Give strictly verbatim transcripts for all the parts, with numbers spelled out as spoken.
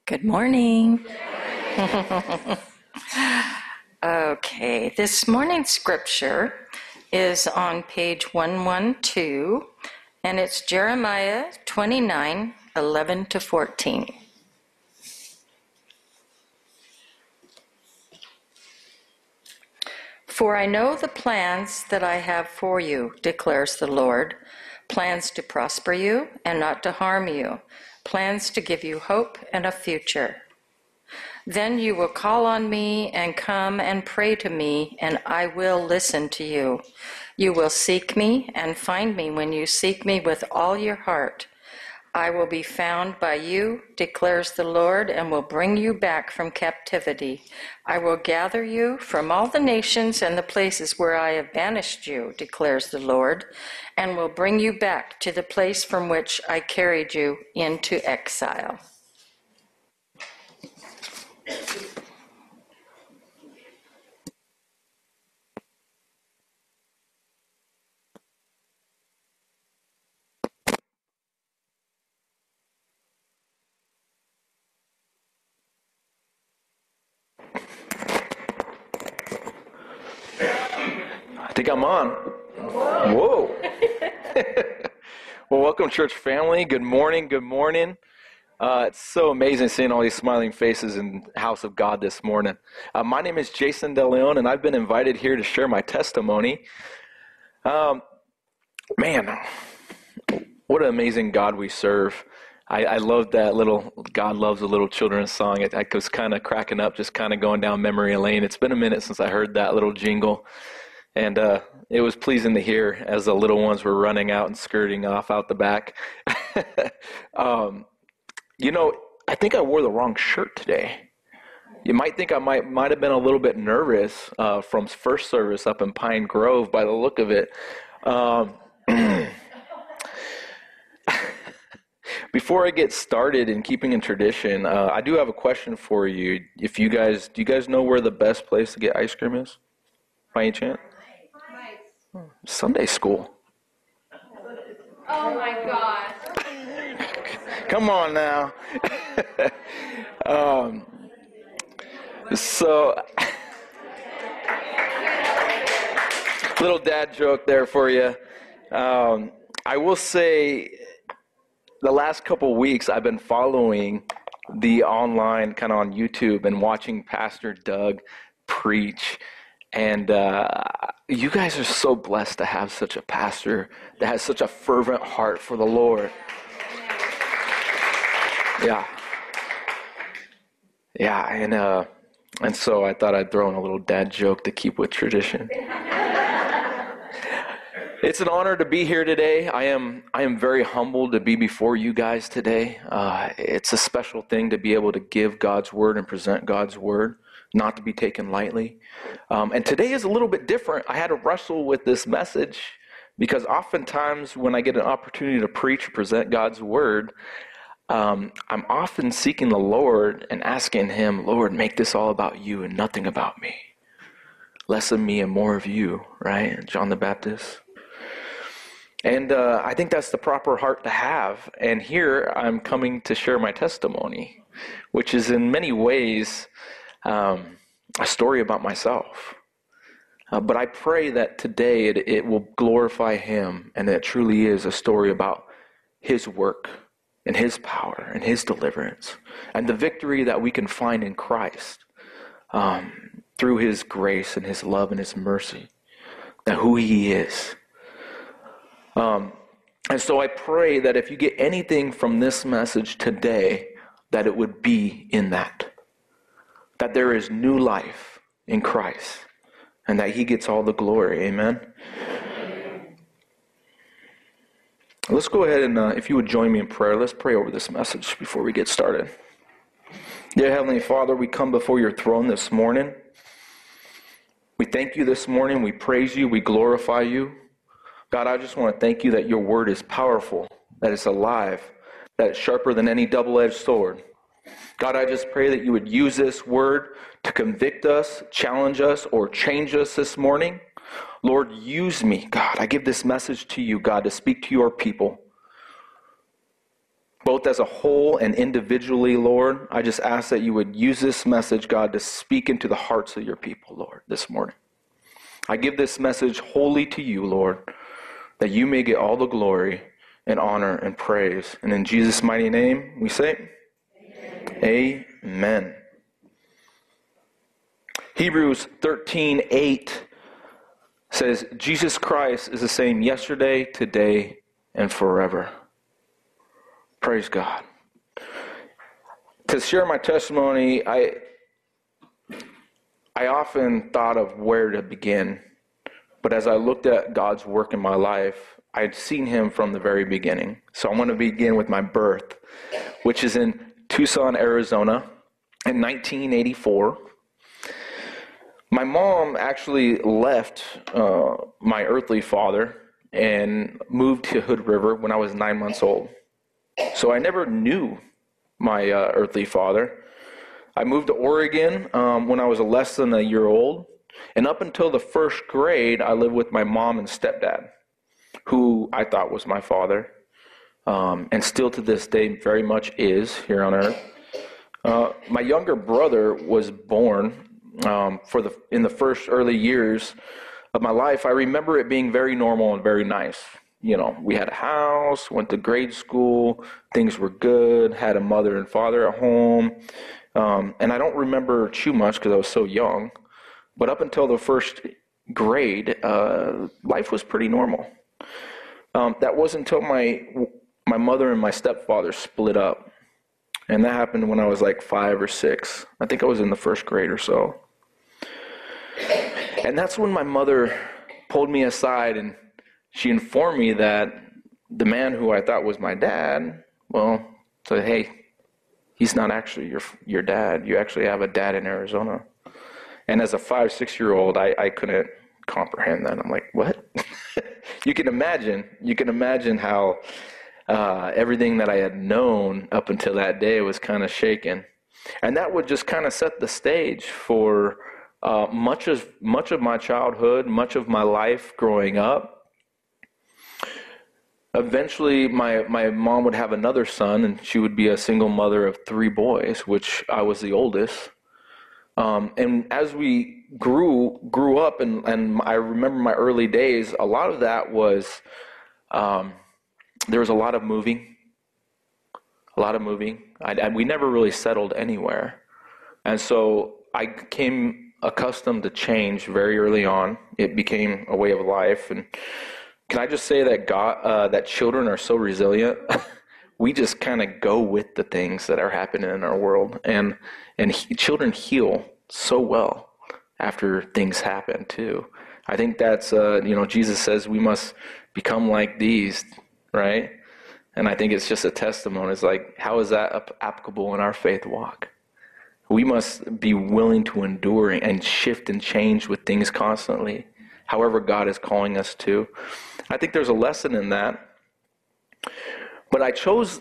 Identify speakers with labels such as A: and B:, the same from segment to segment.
A: Good morning. Okay, this morning's scripture is on page one twelve, and it's Jeremiah twenty-nine, eleven to fourteen. For I know the plans that I have for you, declares the Lord, plans to prosper you and not to harm you, plans to give you hope and a future. Then you will call on me and come and pray to me, and I will listen to you. You will seek me and find me when you seek me with all your heart. I will be found by you, declares the Lord, and will bring you back from captivity. I will gather you from all the nations and the places where I have banished you, declares the Lord, and will bring you back to the place from which I carried you into exile.
B: I think I'm on. Whoa. Well, welcome, church family. Good morning. Good morning. Uh, it's so amazing seeing all these smiling faces in the house of God this morning. Uh, my name is Jason DeLeon, and I've been invited here to share my testimony. Um, man, what an amazing God we serve. I, I love that little God Loves the Little Children song. It, I was kind of cracking up, just kind of going down memory lane. It's been a minute since I heard that little jingle. And uh, it was pleasing to hear as the little ones were running out and skirting off out the back. um, you know, I think I wore the wrong shirt today. You might think I might might have been a little bit nervous uh, from first service up in Pine Grove by the look of it. Um, before I get started in keeping in tradition, uh, I do have a question for you. If you guys, do you guys know where the best place to get ice cream is, by any chance? Sunday school.
C: Oh my gosh.
B: Come on now. um, so, little dad joke there for you. Um, I will say the last couple weeks I've been following the online, kind of on YouTube, and watching Pastor Doug preach. And uh, you guys are so blessed to have such a pastor that has such a fervent heart for the Lord. Yeah. Yeah, and uh, and so I thought I'd throw in a little dad joke to keep with tradition. It's an honor to be here today. I am I am very humbled to be before you guys today. Uh, it's a special thing to be able to give God's word and present God's word, not to be taken lightly. Um, and today is a little bit different. I had to wrestle with this message because oftentimes when I get an opportunity to preach or present God's word, um, I'm often seeking the Lord and asking him, Lord, make this all about you and nothing about me. Less of me and more of you, right? John the Baptist. And uh, I think that's the proper heart to have. And here I'm coming to share my testimony, which is in many ways Um, a story about myself. Uh, but I pray that today it, it will glorify him, and that it truly is a story about his work and his power and his deliverance and the victory that we can find in Christ um, through his grace and his love and his mercy, and who he is. Um, and so I pray that if you get anything from this message today, that it would be in that. That there is new life in Christ, and that he gets all the glory. Amen? Let's go ahead and, uh, if you would join me in prayer, let's pray over this message before we get started. Dear Heavenly Father, we come before your throne this morning. We thank you this morning. We praise you. We glorify you. God, I just want to thank you that your word is powerful, that it's alive, that it's sharper than any double-edged sword. God, I just pray that you would use this word to convict us, challenge us, or change us this morning. Lord, use me, God. I give this message to you, God, to speak to your people. both as a whole and individually, Lord. I just ask that you would use this message, God, to speak into the hearts of your people, Lord, this morning. I give this message wholly to you, Lord, that you may get all the glory and honor and praise. And in Jesus' mighty name, we say, Amen. Amen. Hebrews thirteen eight says, Jesus Christ is the same yesterday, today, and forever. Praise God. To share my testimony, I I often thought of where to begin. But as I looked at God's work in my life, I'd seen him from the very beginning. So I want to begin with my birth, which is in Tucson, Arizona, in nineteen eighty-four. My mom actually left uh, my earthly father and moved to Hood River when I was nine months old. So I never knew my uh, earthly father. I moved to Oregon um, when I was less than a year old. And up until the first grade, I lived with my mom and stepdad, who I thought was my father, um, and still to this day very much is here on earth. Uh, my younger brother was born um, for the in the first early years of my life. I remember it being very normal and very nice. You know, we had a house, went to grade school, things were good, had a mother and father at home. Um, and I don't remember too much because I was so young. But up until the first grade, uh, life was pretty normal. Um, that wasn't until my my mother and my stepfather split up. And that happened when I was like five or six. I think I was in the first grade or so. And that's when my mother pulled me aside and she informed me that the man who I thought was my dad, well, said, hey, he's not actually your your dad. You actually have a dad in Arizona. And as a five, six-year-old, I, I couldn't comprehend that. I'm like, what? You can imagine. You can imagine how uh, everything that I had known up until that day was kind of shaken. And that would just kind of set the stage for uh, much of much of my childhood, much of my life growing up. Eventually, my, my mom would have another son, and she would be a single mother of three boys, which I was the oldest. Um, and as we grew grew up, and, and I remember my early days, a lot of that was, um, there was a lot of moving, a lot of moving. I, I, we never really settled anywhere. And so I became accustomed to change very early on. It became a way of life. And can I just say that God, uh, that children are so resilient? We just kind of go with the things that are happening in our world, and and he, children heal so well after things happen too. I think that's uh, you know, Jesus says we must become like these, right? And I think it's just a testimony. It's like, how is that applicable in our faith walk? We must be willing to endure and shift and change with things constantly, however God is calling us to. I think there's a lesson in that. But I chose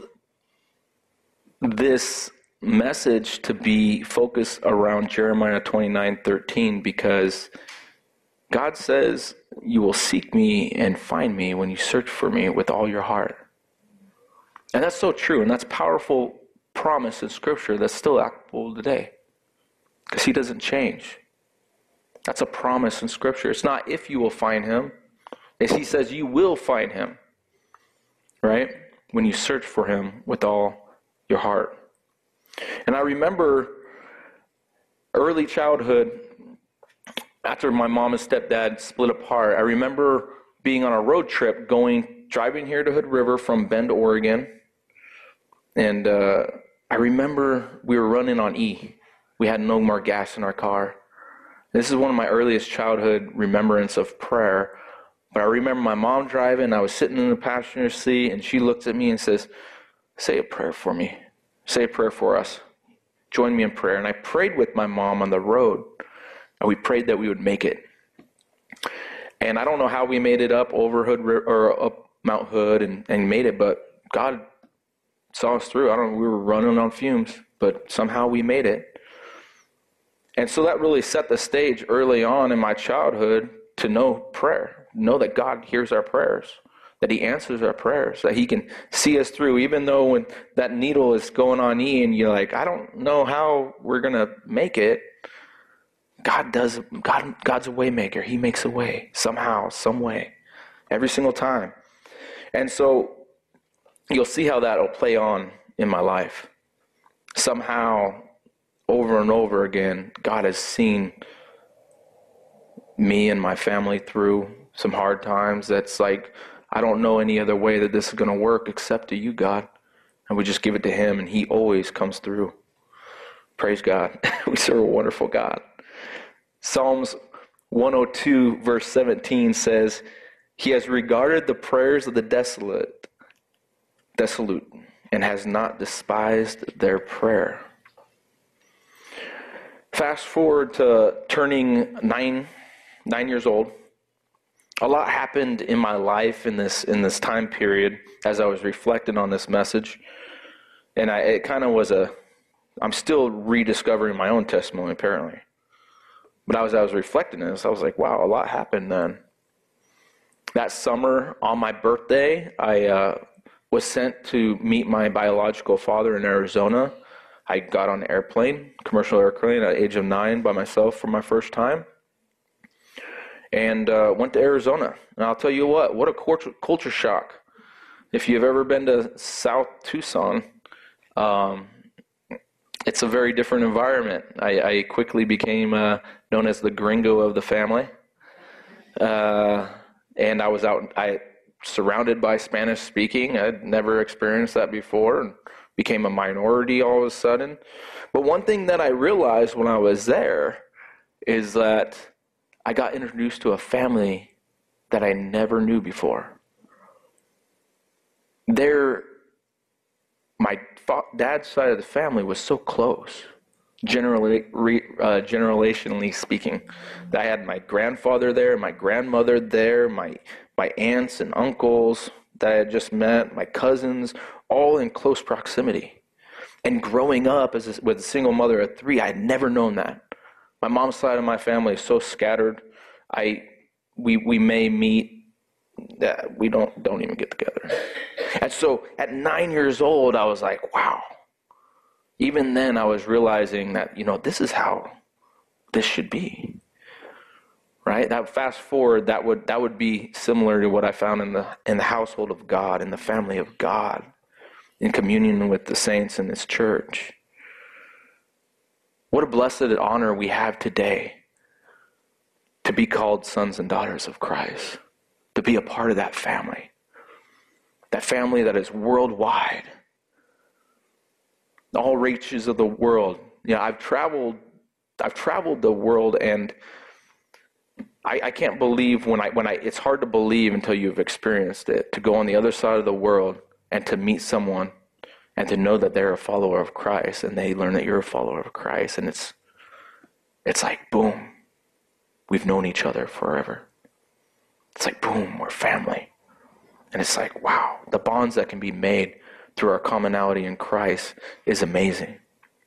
B: this message to be focused around Jeremiah twenty-nine thirteen because God says, you will seek me and find me when you search for me with all your heart. And that's so true, and that's a powerful promise in Scripture that's still applicable today because he doesn't change. That's a promise in Scripture. It's not if you will find him. It's he says you will find him, right? When you search for him with all your heart. And I remember early childhood, after my mom and stepdad split apart, I remember being on a road trip going, driving here to Hood River from Bend, Oregon. And uh, I remember we were running on E. We had no more gas in our car. This is one of my earliest childhood remembrance of prayer. But I remember my mom driving, I was sitting in the passenger seat, and she looked at me and says, say a prayer for me. Say a prayer for us. Join me in prayer. And I prayed with my mom on the road, and we prayed that we would make it. And I don't know how we made it up over Hood or up Mount Hood and, and made it, but God saw us through. I don't know, we were running on fumes, but somehow we made it. And so that really set the stage early on in my childhood to know prayer, know that God hears our prayers, that he answers our prayers, that he can see us through, even though when that needle is going on E and you're like, I don't know how we're going to make it. God does, God, God's a way maker. He makes a way somehow, some way, every single time. And so you'll see how that will play on in my life. Somehow, over and over again, God has seen me and my family through some hard times. That's like, I don't know any other way that this is going to work except to you, God. And we just give it to him, and he always comes through. Praise God. We serve a wonderful God. Psalms one oh two, verse seventeen says, he has regarded the prayers of the desolate, desolate, and has not despised their prayer. Fast forward to turning nine, nine years old. A lot happened in my life in this in this time period as I was reflecting on this message. And I, it kind of was a, I'm still rediscovering my own testimony, apparently. But as I was reflecting on this, I was like, wow, a lot happened then. That summer, on my birthday, I uh, was sent to meet my biological father in Arizona. I got on an airplane, commercial airplane, at the age of nine by myself for my first time. And uh, went to Arizona. And I'll tell you what, what a culture, culture shock. If you've ever been to South Tucson, um, it's a very different environment. I, I quickly became uh, known as the gringo of the family. Uh, and I was out, I surrounded by Spanish speaking. I'd never experienced that before, and became a minority all of a sudden. But one thing that I realized when I was there is that I got introduced to a family that I never knew before. Their, my fa- dad's side of the family was so close, generally, re, uh, generationally speaking. I had my grandfather there, my grandmother there, my my aunts and uncles that I had just met, my cousins, all in close proximity. And growing up as a, with a single mother of three, I had never known that. My mom's side of my family is so scattered. I we we may meet that we don't don't even get together. And so at nine years old, I was like, wow. Even then, I was realizing that, you know, this is how this should be. Right? That fast forward, that would that would be similar to what I found in the in the household of God, in the family of God, in communion with the saints in this church. What a blessed honor we have today to be called sons and daughters of Christ, to be a part of that family, that family that is worldwide, all reaches of the world. You know, I've traveled, I've traveled the world, and I, I can't believe when I when I. It's hard to believe until you've experienced it, to go on the other side of the world and to meet someone and to know that they're a follower of Christ, and they learn that you're a follower of Christ, and it's it's like, boom, we've known each other forever. It's like, boom, we're family. And it's like, wow, the bonds that can be made through our commonality in Christ is amazing.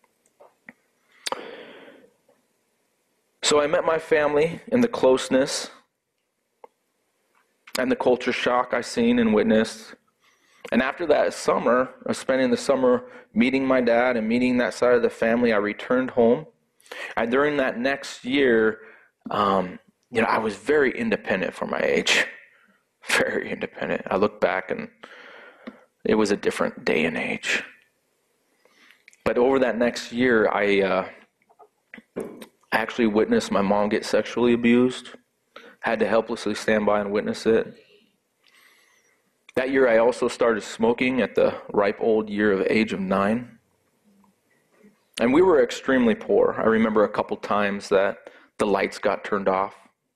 B: So I met my family in the closeness and the culture shock I seen and witnessed. And after that summer, of spending the summer meeting my dad and meeting that side of the family, I returned home. And during that next year, um, you know, I was very independent for my age. Very independent. I look back and it was a different day and age. But over that next year, I uh, actually witnessed my mom get sexually abused. Had to helplessly stand by and witness it. That year, I also started smoking at the ripe old year of age of nine. And we were extremely poor. I remember a couple times that the lights got turned off.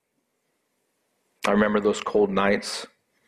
B: I remember those cold nights.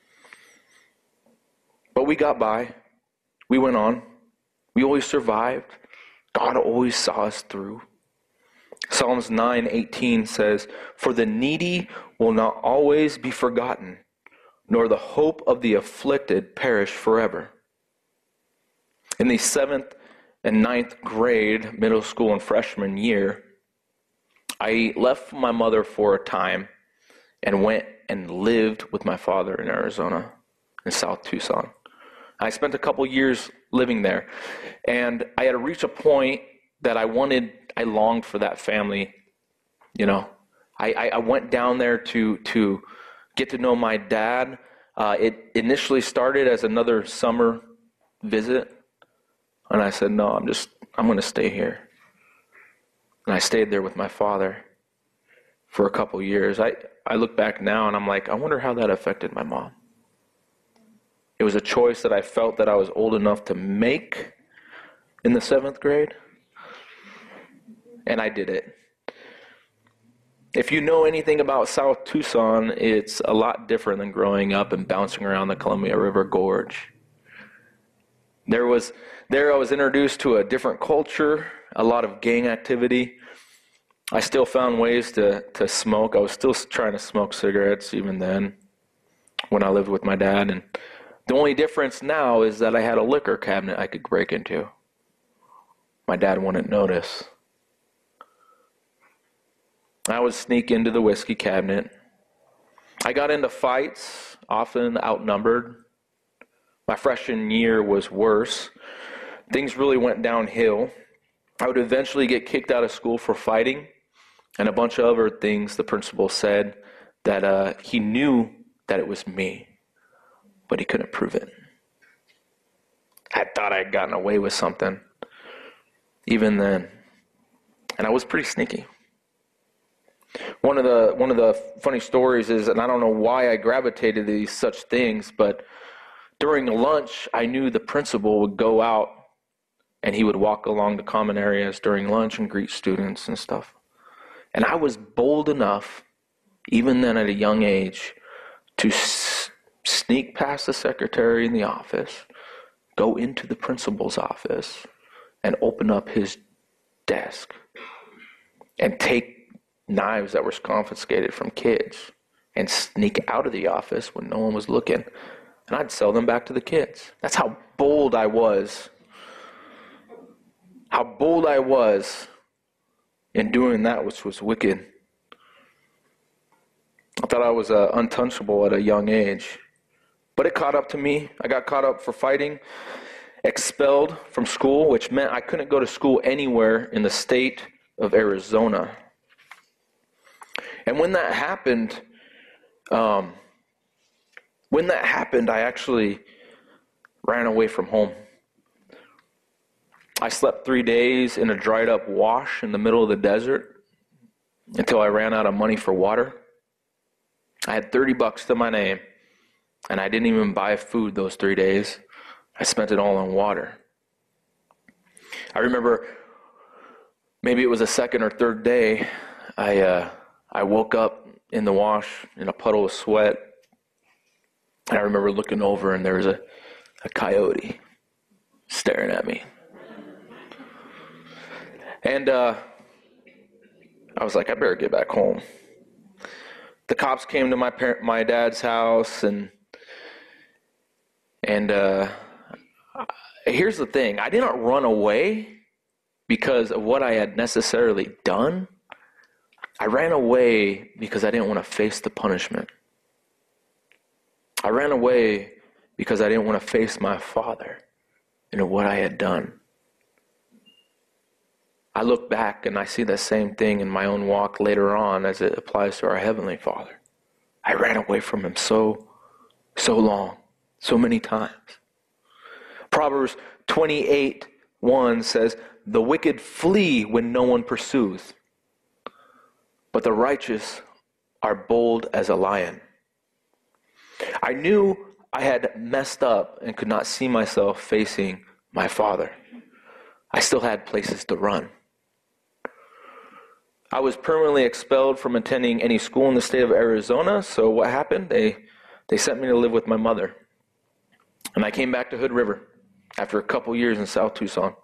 B: But we got by. We went on. We always survived. God always saw us through. Psalms nine eighteen says, "For the needy will not always be forgotten, nor the hope of the afflicted perish forever." In the seventh and ninth grade, middle school and freshman year, I left my mother for a time and went and lived with my father in Arizona. in South Tucson. I spent a couple years living there, and I had reached a point that I wanted, I longed for that family, you know. I, I, I went down there to to get to know my dad. Uh, it initially started as another summer visit, and I said, no, I'm just, I'm going to stay here. And I stayed there with my father for a couple years. I, I look back now, and I'm like, I wonder how that affected my mom. It was a choice that I felt that I was old enough to make in the seventh grade, and I did it. If you know anything about South Tucson, it's a lot different than growing up and bouncing around the Columbia River Gorge. There was, there I was introduced to a different culture, a lot of gang activity. I still found ways to, to smoke. I was still trying to smoke cigarettes even then when I lived with my dad. And the only difference now is that I had a liquor cabinet I could break into. My dad wouldn't notice. I would sneak into the whiskey cabinet. I got into fights, often outnumbered. My freshman year was worse. Things really went downhill. I would eventually get kicked out of school for fighting, and a bunch of other things the principal said that uh, he knew that it was me, but he couldn't prove it. I thought I had gotten away with something, even then, and I was pretty sneaky. One of the one of the funny stories is, and I don't know why I gravitated to these such things, but during lunch, I knew the principal would go out and he would walk along the common areas during lunch and greet students and stuff. And I was bold enough, even then at a young age, to s- sneak past the secretary in the office, go into the principal's office, and open up his desk and take knives that were confiscated from kids and sneak out of the office when no one was looking, and I'd sell them back to the kids. That's how bold I was. How bold I was in doing that which was wicked. I thought I was uh, untouchable at a young age, but it caught up to me. I got caught up for fighting, expelled from school, which meant I couldn't go to school anywhere in the state of Arizona. And when that happened, um, when that happened, I actually ran away from home. I slept three days in a dried up wash in the middle of the desert until I ran out of money for water. I had thirty bucks to my name, and I didn't even buy food those three days. I spent it all on water. I remember maybe it was the second or third day, I uh, I woke up in the wash in a puddle of sweat. And I remember looking over, and there was a, a coyote staring at me. And uh, I was like, I better get back home. The cops came to my par- my dad's house, and and uh, here's the thing. I didn't run away because of what I had necessarily done. I ran away because I didn't want to face the punishment. I ran away because I didn't want to face my father and what I had done. I look back and I see the same thing in my own walk later on as it applies to our Heavenly Father. I ran away from Him so, so long, so many times. Proverbs twenty-eight one says, "The wicked flee when no one pursues, but the righteous are bold as a lion." I knew I had messed up and could not see myself facing my father. I still had places to run. I was permanently expelled from attending any school in the state of Arizona, so what happened? They, they sent me to live with my mother. And I came back to Hood River after a couple years in South Tucson.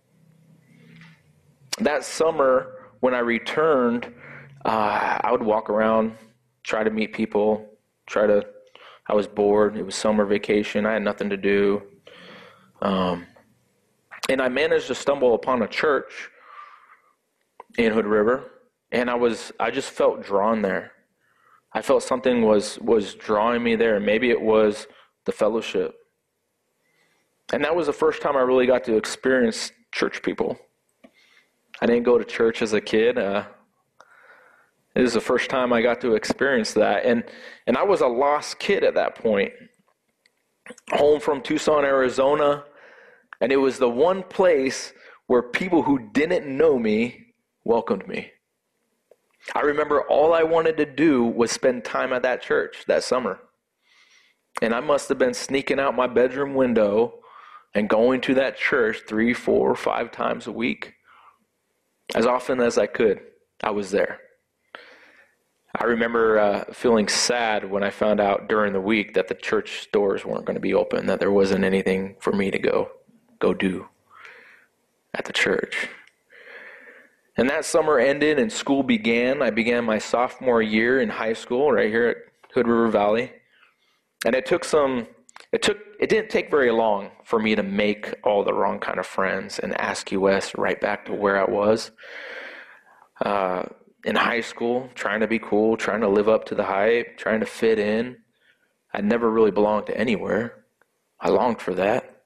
B: That summer, when I returned, uh, I would walk around, try to meet people, try to, I was bored. It was summer vacation. I had nothing to do. Um, and I managed to stumble upon a church in Hood River, and I was, I just felt drawn there. I felt something was, was drawing me there. Maybe it was the fellowship. And that was the first time I really got to experience church people. I didn't go to church as a kid. Uh, it was the first time I got to experience that. And, and I was a lost kid at that point. Home from Tucson, Arizona. And it was the one place where people who didn't know me welcomed me. I remember all I wanted to do was spend time at that church that summer. And I must have been sneaking out my bedroom window and going to that church three, four, five times a week. As often as I could, I was there. I remember uh, feeling sad when I found out during the week that the church doors weren't going to be open, that there wasn't anything for me to go, go do at the church. And that summer ended and school began. I began my sophomore year in high school right here at Hood River Valley. And it took some, it took, it didn't take very long for me to make all the wrong kind of friends and ask U S right back to where I was. Uh, in high school, trying to be cool, trying to live up to the hype, trying to fit in. I never really belonged to anywhere. I longed for that.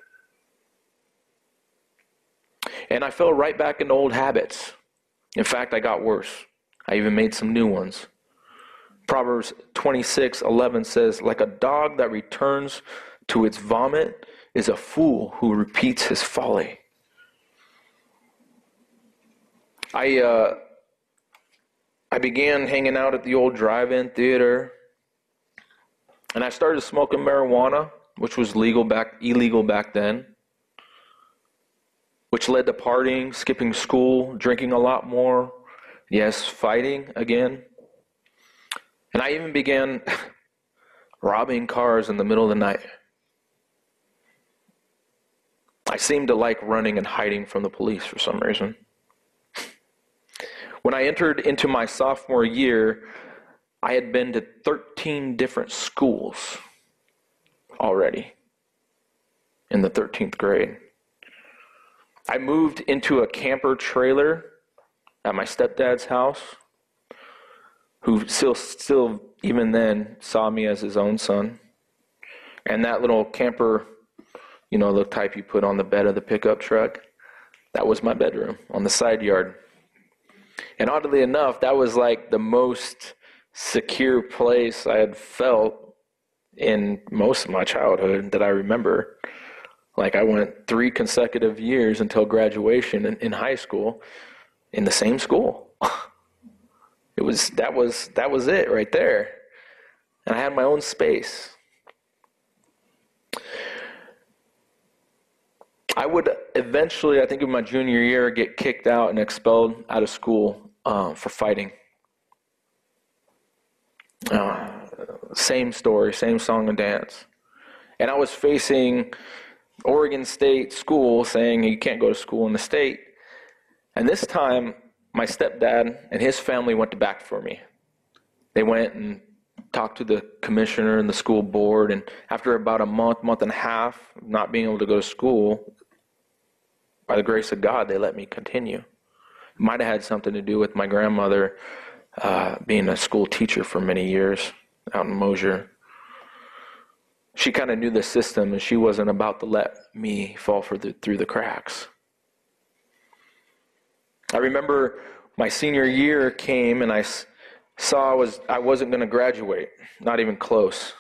B: And I fell right back into old habits. In fact, I got worse. I even made some new ones. Proverbs twenty-six eleven says, like a dog that returns to its vomit is a fool who repeats his folly. I uh, I began hanging out at the old drive-in theater, and I started smoking marijuana, which was legal back, illegal back then, which led to partying, skipping school, drinking a lot more, yes, fighting again. And I even began robbing cars in the middle of the night. I seemed to like running and hiding from the police for some reason. When I entered into my sophomore year, I had been to thirteen different schools already in the thirteenth grade. I moved into a camper trailer at my stepdad's house, who still, still even then saw me as his own son. And that little camper, you know, the type you put on the bed of the pickup truck, that was my bedroom on the side yard. And oddly enough, that was like the most secure place I had felt in most of my childhood that I remember. Like I went three consecutive years until graduation in, in high school in the same school. It was that was that was it right there. And I had my own space. I would eventually, I think in my junior year, get kicked out and expelled out of school uh, for fighting. Uh, same story, same song and dance. And I was facing Oregon State school saying you can't go to school in the state. And this time, my stepdad and his family went to bat for me. They went and talked to the commissioner and the school board, and after about a month, month and a half of not being able to go to school, by the grace of God, they let me continue. It might have had something to do with my grandmother uh, being a school teacher for many years out in Mosier. She kind of knew the system, and she wasn't about to let me fall for the, through the cracks. I remember my senior year came, and I saw I, was, I wasn't going to graduate, not even close.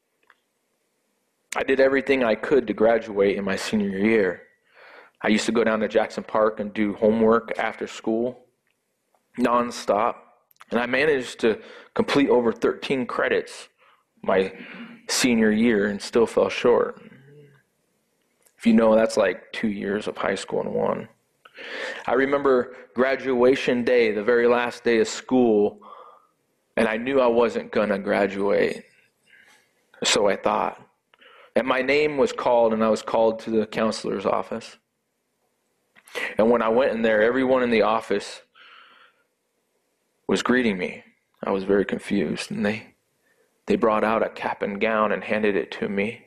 B: I did everything I could to graduate in my senior year. I used to go down to Jackson Park and do homework after school, nonstop. And I managed to complete over thirteen credits my senior year and still fell short. If you know, that's like two years of high school in one. I remember graduation day, the very last day of school, and I knew I wasn't going to graduate. So I thought. And my name was called, and I was called to the counselor's office. And when I went in there, everyone in the office was greeting me. I was very confused, and they they brought out a cap and gown and handed it to me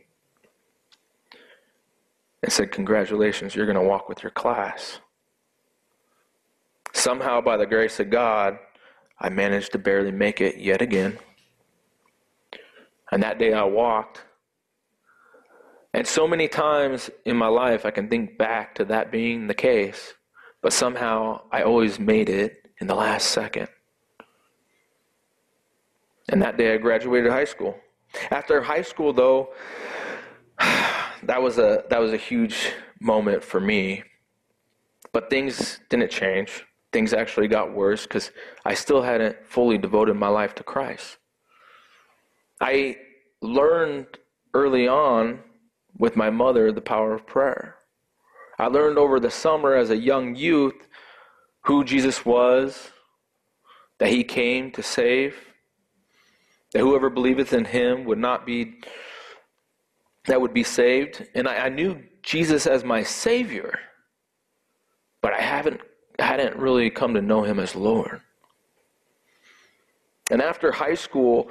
B: and said, "Congratulations, you're going to walk with your class." Somehow, by the grace of God, I managed to barely make it yet again. And that day I walked, And so many times in my life, I can think back to that being the case, but somehow I always made it in the last second. And that day I graduated high school. After high school, though, that was a that was a huge moment for me. But things didn't change. Things actually got worse because I still hadn't fully devoted my life to Christ. I learned early on with my mother the power of prayer. I learned over the summer as a young youth who Jesus was, that he came to save, that whoever believeth in him would not be, that would be saved. And I, I knew Jesus as my Savior, but I haven't I hadn't really come to know him as Lord. And after high school,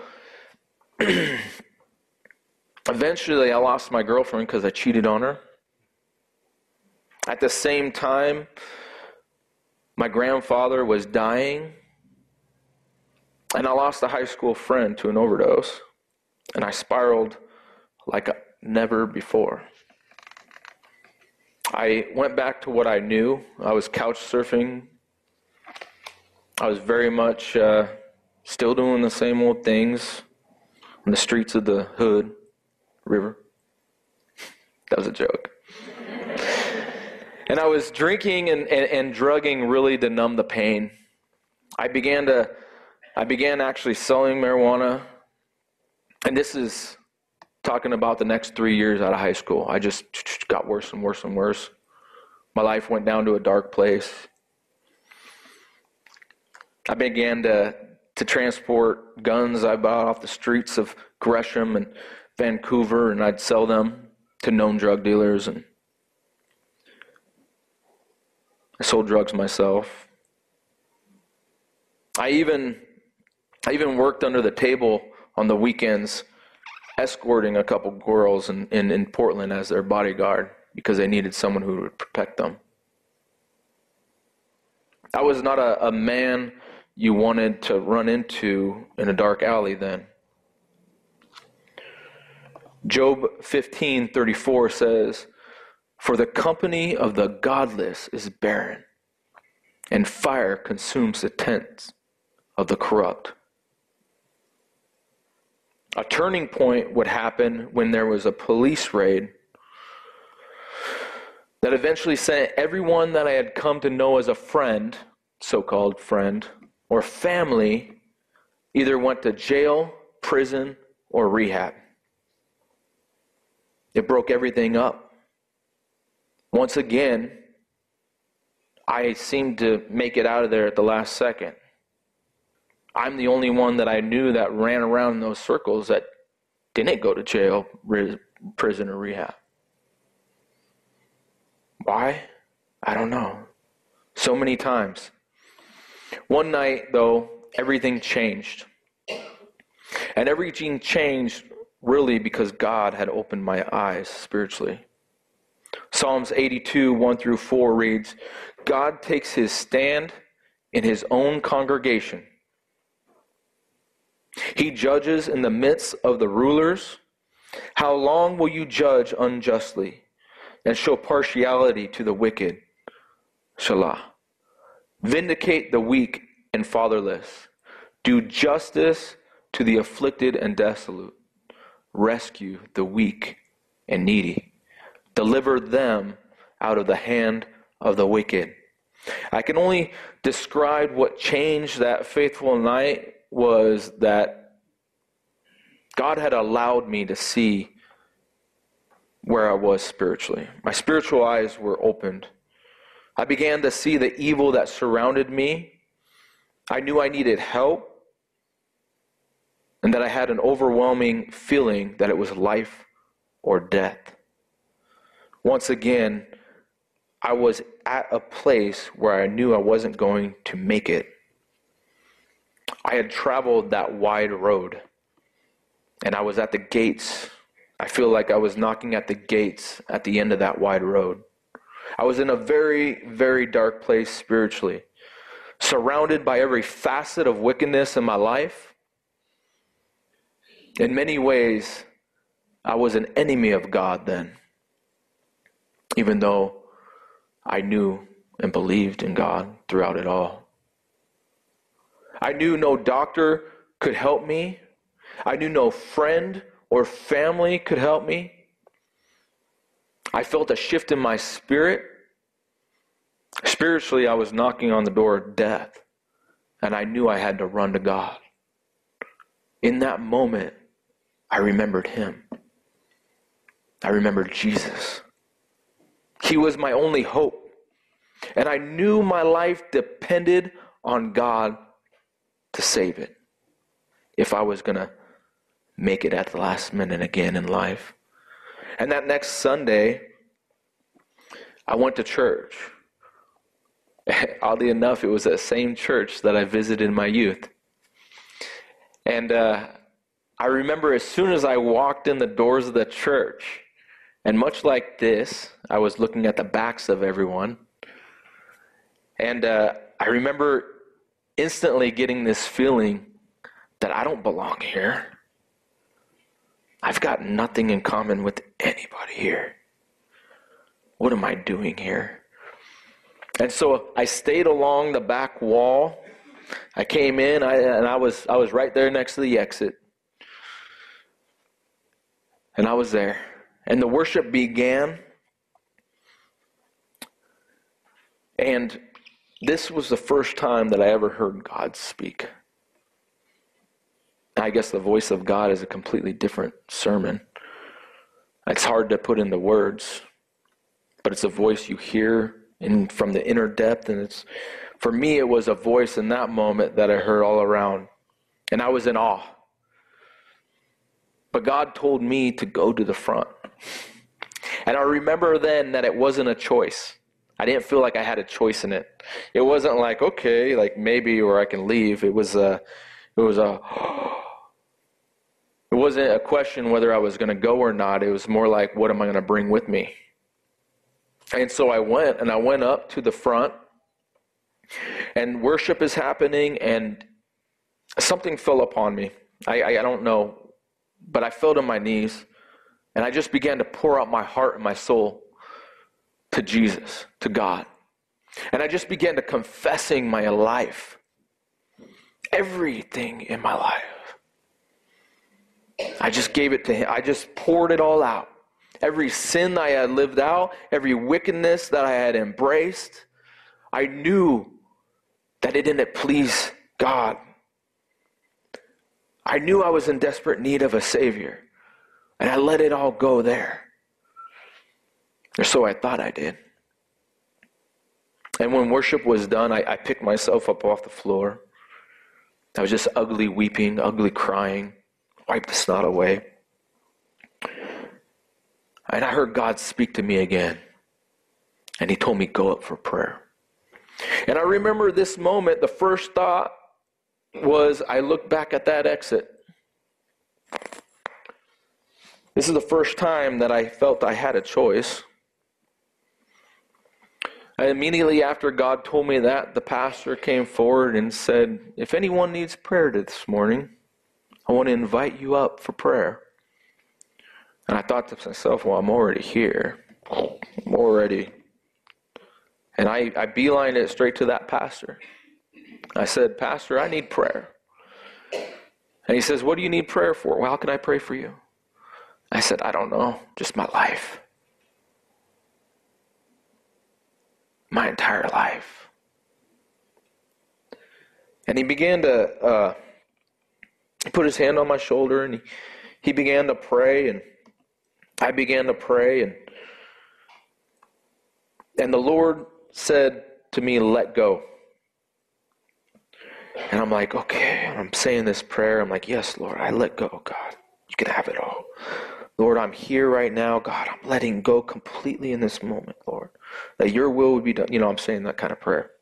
B: eventually I lost my girlfriend because I cheated on her. At the same time, my grandfather was dying, and I lost a high school friend to an overdose, and I spiraled like never before. I went back to what I knew. I was couch surfing. I was very much uh, still doing the same old things on the streets of the hood, river. That was a joke. And I was drinking and, and, and drugging really to numb the pain. I began to, I began actually selling marijuana. And this is talking about the next three years out of high school. I just got worse and worse and worse. My life went down to a dark place. I began to, to transport guns I bought off the streets of Gresham and Vancouver, and I'd sell them to known drug dealers. And I sold drugs myself. I even, I even worked under the table on the weekends, escorting a couple girls in, in, in Portland as their bodyguard because they needed someone who would protect them. I was not a, a man you wanted to run into in a dark alley then. Job fifteen thirty-four says, "For the company of the godless is barren, and fire consumes the tents of the corrupt." A turning point would happen when there was a police raid that eventually sent everyone that I had come to know as a friend, so-called friend, or family, either went to jail, prison, or rehab. It broke everything up. Once again, I seemed to make it out of there at the last second. I'm the only one that I knew that ran around in those circles that didn't go to jail, prison, or rehab. Why? I don't know. So many times. One night, though, everything changed. And everything changed really because God had opened my eyes spiritually. Psalms eighty-two, one through four reads, "God takes his stand in his own congregation. He judges in the midst of the rulers. How long will you judge unjustly and show partiality to the wicked? Selah. Vindicate the weak and fatherless. Do justice to the afflicted and desolate. Rescue the weak and needy. Deliver them out of the hand of the wicked." I can only describe what changed that faithful night was that God had allowed me to see where I was spiritually. My spiritual eyes were opened. I began to see the evil that surrounded me. I knew I needed help, and that I had an overwhelming feeling that it was life or death. Once again, I was at a place where I knew I wasn't going to make it. I had traveled that wide road, and I was at the gates. I feel like I was knocking at the gates at the end of that wide road. I was in a very, very dark place spiritually, surrounded by every facet of wickedness in my life. In many ways, I was an enemy of God then, even though I knew and believed in God throughout it all. I knew no doctor could help me. I knew no friend or family could help me. I felt a shift in my spirit. Spiritually, I was knocking on the door of death, and I knew I had to run to God. In that moment, I remembered him. I remembered Jesus. He was my only hope, and I knew my life depended on God to save it if I was going to make it at the last minute again in life. And that next Sunday, I went to church. Oddly enough, it was that same church that I visited in my youth. And uh, I remember as soon as I walked in the doors of the church, and much like this, I was looking at the backs of everyone. And uh, I remember instantly getting this feeling that I don't belong here. I've got nothing in common with anybody here. What am I doing here? And so I stayed along the back wall. I came in, I, and I was I was right there next to the exit. And I was there. And the worship began. And this was the first time that I ever heard God speak. I guess the voice of God is a completely different sermon. It's hard to put into words, but it's a voice you hear in, from the inner depth. And it's, for me, it was a voice in that moment that I heard all around. And I was in awe. But God told me to go to the front. And I remember then that it wasn't a choice. I didn't feel like I had a choice in it. It wasn't like, okay, like maybe, or I can leave. It was a, it was a, it wasn't a question whether I was going to go or not. It was more like, what am I going to bring with me? And so I went, and I went up to the front, and worship is happening, and something fell upon me. I, I, I don't know, but I fell to my knees, and I just began to pour out my heart and my soul to Jesus, to God. And I just began to confessing my life, everything in my life. I just gave it to him. I just poured it all out. Every sin I had lived out, every wickedness that I had embraced, I knew that it didn't please God. I knew I was in desperate need of a Savior, and I let it all go there. Or so I thought I did. And when worship was done, I, I picked myself up off the floor. I was just ugly weeping, ugly crying, wiped the snot away. And I heard God speak to me again. And he told me, go up for prayer. And I remember this moment, the first thought was, I looked back at that exit. This is the first time that I felt I had a choice. And immediately after God told me that, the pastor came forward and said, if anyone needs prayer this morning, I want to invite you up for prayer. And I thought to myself, well, I'm already here. I'm already. And I, I beelined it straight to that pastor. I said, Pastor, I need prayer. And he says, what do you need prayer for? Well, how can I pray for you? I said, I don't know, just my life. My entire life. And he began to, uh, he put his hand on my shoulder, and he, he began to pray, and I began to pray, and and the Lord said to me, let go. And I'm like, okay, and I'm saying this prayer. I'm like, yes, Lord, I let go, God. You can have it all. Lord, I'm here right now. God, I'm letting go completely in this moment, Lord. That your will would be done. You know, I'm saying that kind of prayer.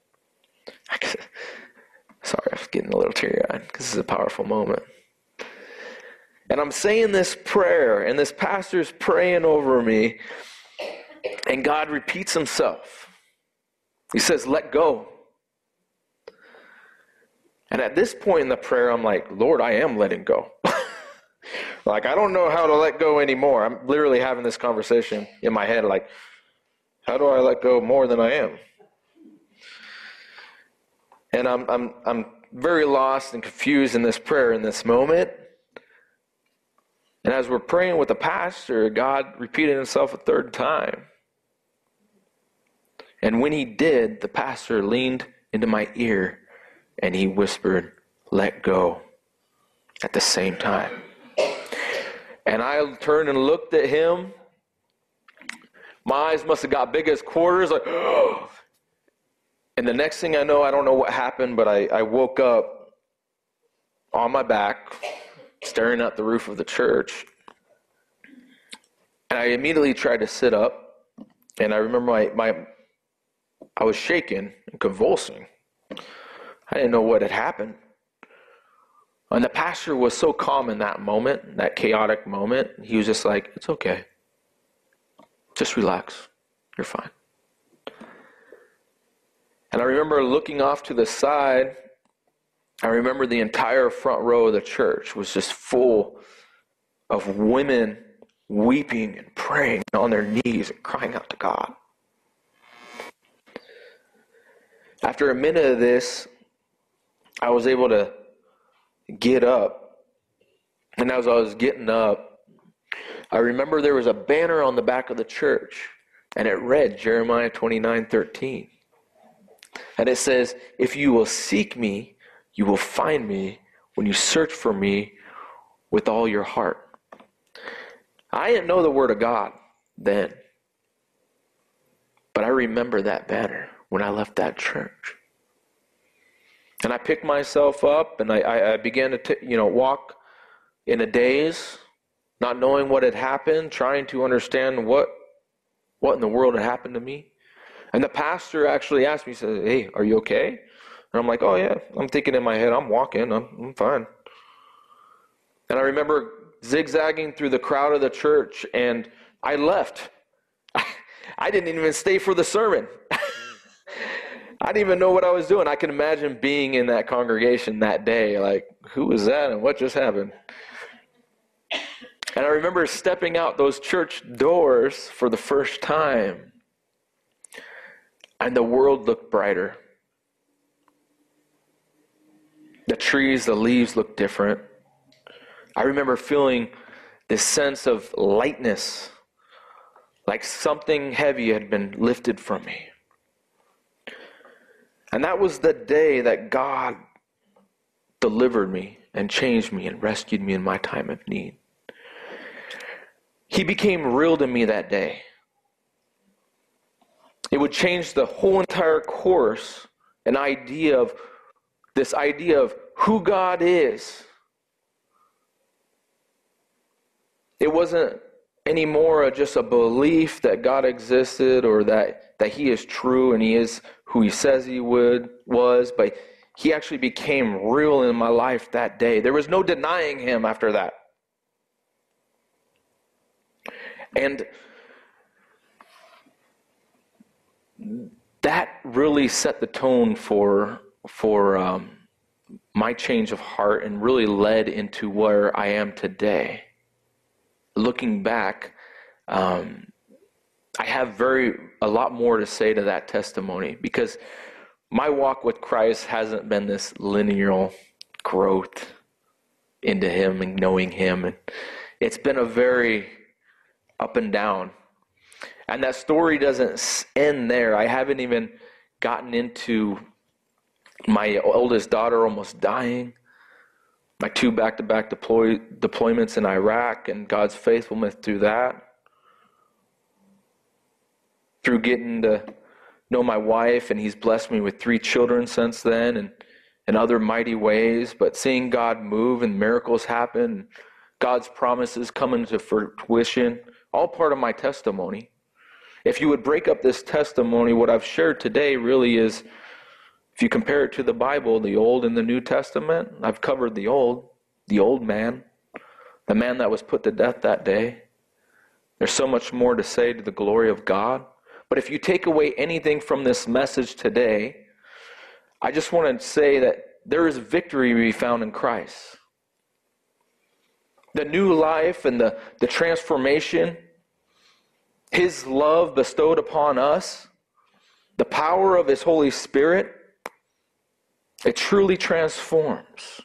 B: Sorry, I'm getting a little teary-eyed because this is a powerful moment. And I'm saying this prayer, and this pastor's praying over me, and God repeats himself. He says, let go. And at this point in the prayer, I'm like, Lord, I am letting go. Like, I don't know how to let go anymore. I'm literally having this conversation in my head, like, how do I let go more than I am? And I'm I'm I'm very lost and confused in this prayer in this moment. And as we're praying with the pastor, God repeated himself a third time. And when he did, the pastor leaned into my ear and he whispered, "Let go," at the same time. And I turned and looked at him. My eyes must have got big as quarters, like, oh. And the next thing I know, I don't know what happened, but I, I woke up on my back, staring at the roof of the church. And I immediately tried to sit up. And I remember my, my I was shaking and convulsing. I didn't know what had happened. And the pastor was so calm in that moment, that chaotic moment. He was just like, "It's okay. Just relax. You're fine." And I remember looking off to the side. I remember the entire front row of the church was just full of women weeping and praying on their knees and crying out to God. After a minute of this, I was able to get up. And as I was getting up, I remember there was a banner on the back of the church, and it read Jeremiah twenty-nine thirteen. And it says, "If you will seek me, you will find me when you search for me with all your heart." I didn't know the word of God then, but I remember that banner when I left that church. And I picked myself up and I, I, I began to t- you know, walk in a daze, not knowing what had happened, trying to understand what what in the world had happened to me. And the pastor actually asked me, he said, "Hey, are you okay?" And I'm like, "Oh yeah." I'm thinking in my head, I'm walking, I'm, I'm fine. And I remember zigzagging through the crowd of the church, and I left. I didn't even stay for the sermon. I didn't even know what I was doing. I can imagine being in that congregation that day, like, who was that and what just happened? And I remember stepping out those church doors for the first time, and the world looked brighter. The trees, the leaves looked different. I remember feeling this sense of lightness, like something heavy had been lifted from me. And that was the day that God delivered me and changed me and rescued me in my time of need. He became real to me that day. It would change the whole entire course, an idea of, this idea of who God is. It wasn't anymore just a belief that God existed or that, that he is true and he is who he says he would was, but he actually became real in my life that day. There was no denying him after that. And that really set the tone for, for um, my change of heart and really led into where I am today. Looking back, um, I have very a lot more to say to that testimony because my walk with Christ hasn't been this linear growth into him and knowing him. And it's been a very up and down. And that story doesn't end there. I haven't even gotten into my oldest daughter almost dying, my two back-to-back deploy, deployments in Iraq and God's faithfulness through that, through getting to know my wife, and he's blessed me with three children since then and in other mighty ways, but seeing God move and miracles happen, God's promises come into fruition, all part of my testimony. If you would break up this testimony, what I've shared today really is, if you compare it to the Bible, the Old and the New Testament, I've covered the Old, the old man, the man that was put to death that day. There's so much more to say to the glory of God. But if you take away anything from this message today, I just want to say that there is victory to be found in Christ. the new life and the, the transformation, His love bestowed upon us, the power of His Holy Spirit, it truly transforms.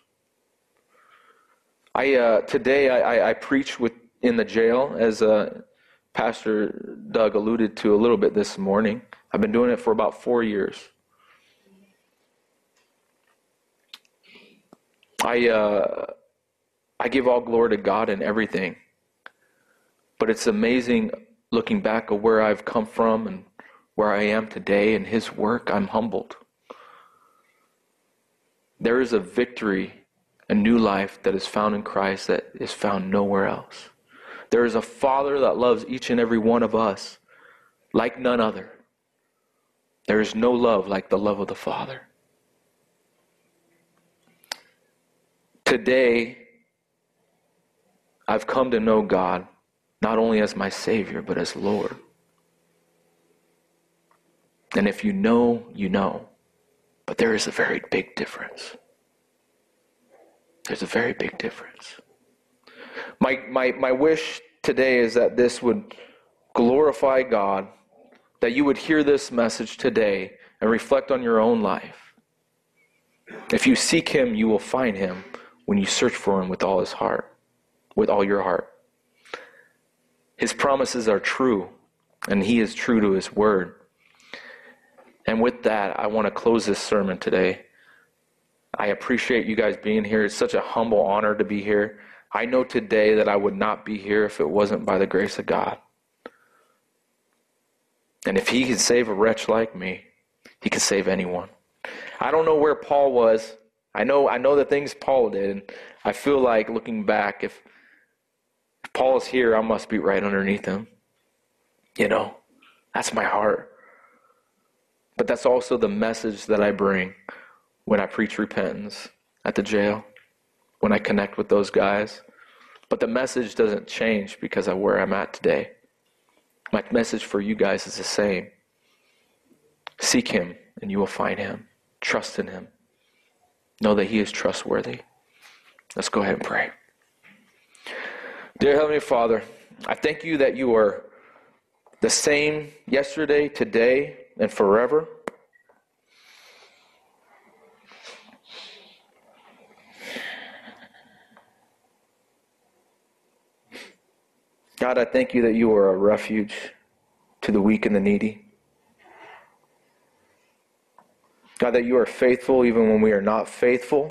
B: I uh, today I, I, I preach with in the jail, as uh, Pastor Doug alluded to a little bit this morning. I've been doing it for about four years. I uh, I give all glory to God in everything, but it's amazing looking back at where I've come from and where I am today in His work. I'm humbled. There is a victory, a new life that is found in Christ that is found nowhere else. There is a Father that loves each and every one of us like none other. There is no love like the love of the Father. Today, I've come to know God not only as my Savior, but as Lord. And if you know, you know. But there is a very big difference. There's a very big difference. My, my, my wish today is that this would glorify God, that you would hear this message today and reflect on your own life. If you seek Him, you will find Him when you search for Him with all His heart, with all your heart. His promises are true, and He is true to His word. And with that, I want to close this sermon today. I appreciate you guys being here. It's such a humble honor to be here. I know today that I would not be here if it wasn't by the grace of God. And if He can save a wretch like me, He can save anyone. I don't know where Paul was. I know I know the things Paul did, and I feel like looking back, if, if Paul is here, I must be right underneath him. You know, that's my heart. But that's also the message that I bring when I preach repentance at the jail, when I connect with those guys. But the message doesn't change because of where I'm at today. My message for you guys is the same. Seek Him and you will find Him. Trust in Him. Know that He is trustworthy. Let's go ahead and pray. Dear Heavenly Father, I thank You that You are the same yesterday, today, and forever. God, I thank You that You are a refuge to the weak and the needy. God, that You are faithful even when we are not faithful.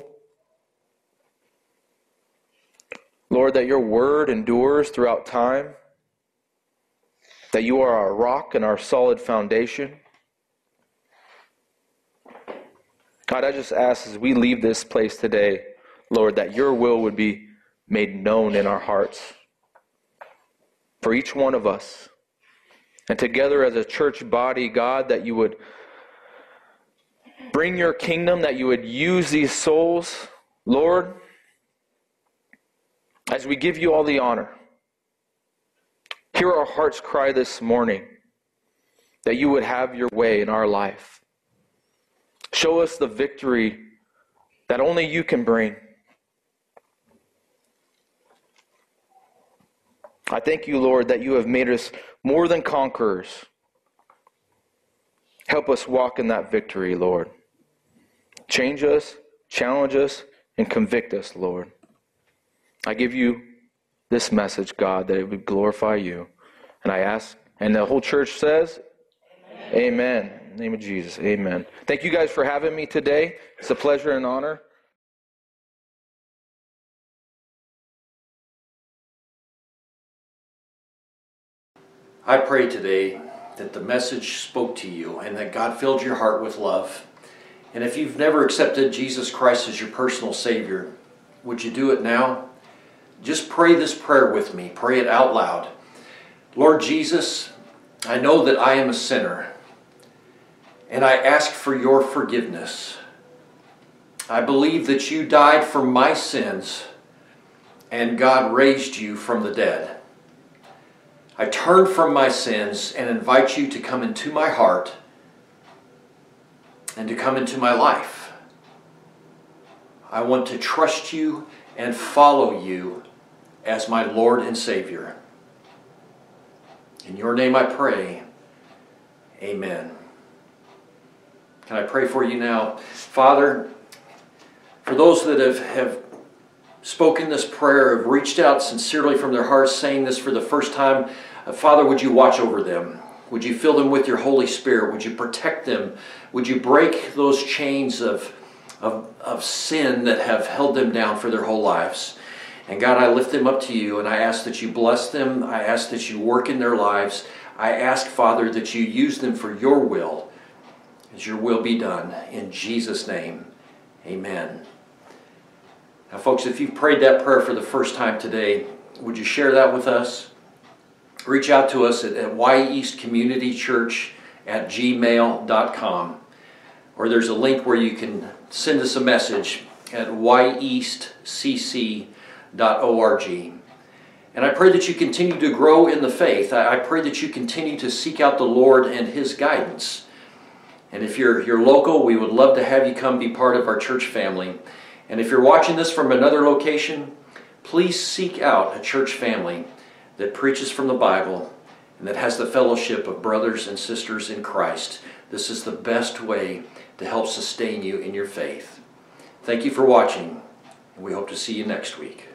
B: Lord, that Your word endures throughout time. That You are our rock and our solid foundation. God, I just ask as we leave this place today, Lord, that Your will would be made known in our hearts for each one of us. And together as a church body, God, that You would bring Your kingdom, that You would use these souls, Lord, as we give You all the honor. Hear our hearts cry this morning, that You would have Your way in our life. Show us the victory that only You can bring. I thank You, Lord, that You have made us more than conquerors. Help us walk in that victory, Lord. Change us, challenge us, and convict us, Lord. I give You this message, God, that it would glorify You. And I ask, and the whole church says, Amen. Amen. In the name of Jesus, amen. Thank you guys for having me today. It's a pleasure and honor.
D: I pray today that the message spoke to you and that God filled your heart with love. And if you've never accepted Jesus Christ as your personal Savior, would you do it now? Just pray this prayer with me. Pray it out loud. Lord Jesus, I know that I am a sinner, and I ask for Your forgiveness. I believe that You died for my sins, and God raised You from the dead. I turn from my sins and invite You to come into my heart and to come into my life. I want to trust You and follow You as my Lord and Savior. In your name I pray. Amen. Can I pray for you now? Father, for those that have, have spoken this prayer, have reached out sincerely from their hearts, saying this for the first time, uh, Father, would you watch over them? Would you fill them with your Holy Spirit? Would you protect them? Would you break those chains of, of, of sin that have held them down for their whole lives? And God, I lift them up to you, and I ask that you bless them. I ask that you work in their lives. I ask, Father, that you use them for your will, as your will be done. In Jesus' name, amen. Now, folks, if you've prayed that prayer for the first time today, would you share that with us? Reach out to us at, at y east community church at gmail dot com. Or there's a link where you can send us a message at y east c c dot org. And I pray that you continue to grow in the faith. I, I pray that you continue to seek out the Lord and His guidance. And if you're, you're local, we would love to have you come be part of our church family. And if you're watching this from another location, please seek out a church family that preaches from the Bible and that has the fellowship of brothers and sisters in Christ. This is the best way to help sustain you in your faith. Thank you for watching, and we hope to see you next week.